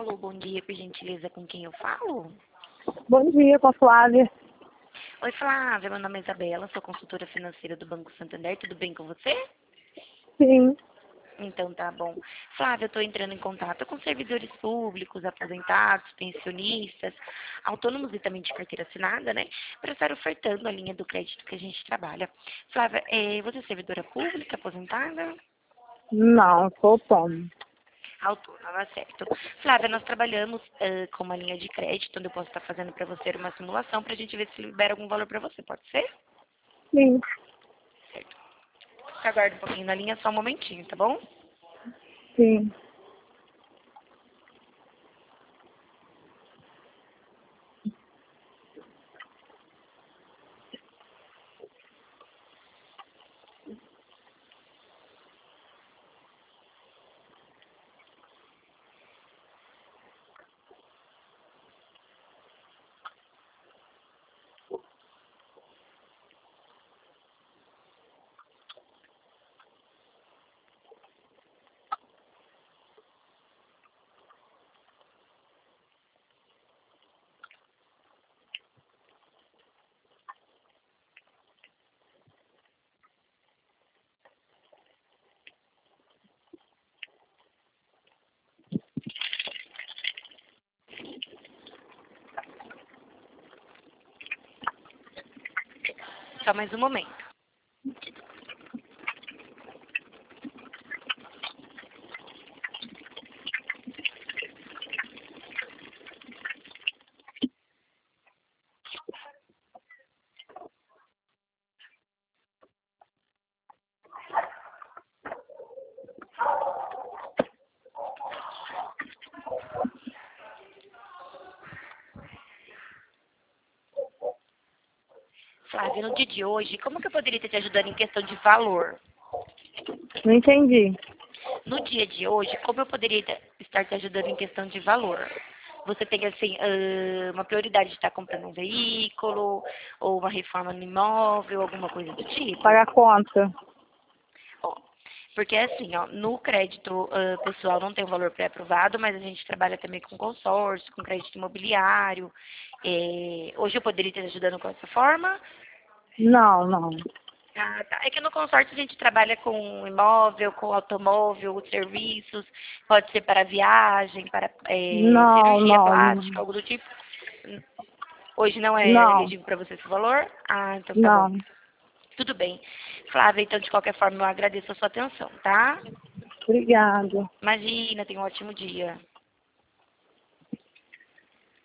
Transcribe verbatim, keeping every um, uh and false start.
Alô, bom dia, por gentileza, com quem eu falo? Bom dia, com a Flávia. Oi, Flávia, meu nome é Isabela, sou consultora financeira do Banco Santander, tudo bem com você? Sim, Então tá bom. Flávia, eu estou entrando em contato com servidores públicos, aposentados, pensionistas, autônomos e também de carteira assinada, né? Para estar ofertando a linha do crédito que a gente trabalha. Flávia, eh, você é servidora pública, aposentada? não, sou autônomo. Autônoma, certo. Flávia, nós trabalhamos eh, com uma linha de crédito, onde eu posso estar fazendo para você uma simulação para a gente ver se libera algum valor para você, pode ser? Sim, Certo. Você aguarda um pouquinho na linha, só um momentinho, tá bom? sim. Só mais um momento. Flávia, no dia de hoje, como que eu poderia estar te ajudando em questão de valor? Não entendi. No dia de hoje, como eu poderia te- estar te ajudando em questão de valor? Você tem, assim, ãh, uma prioridade de estar comprando um veículo, ou uma reforma no imóvel, alguma coisa do tipo? Pagar conta. Ó, porque assim, ó, no crédito ãh, pessoal não tem um valor pré-aprovado, mas a gente trabalha também com consórcio, com crédito imobiliário. É, hoje eu poderia estar te ajudando com essa forma? Não, não. Ah, tá. É que no consórcio a gente trabalha com imóvel, com automóvel, serviços, pode ser para viagem, para é, Não, cirurgia não, plástica, algo do tipo. Hoje não é não, elegível para você esse valor? Ah, então tá bom. não. Tudo bem. Flávia, então de qualquer forma eu agradeço a sua atenção, tá? Obrigada. Imagina, tenha um ótimo dia.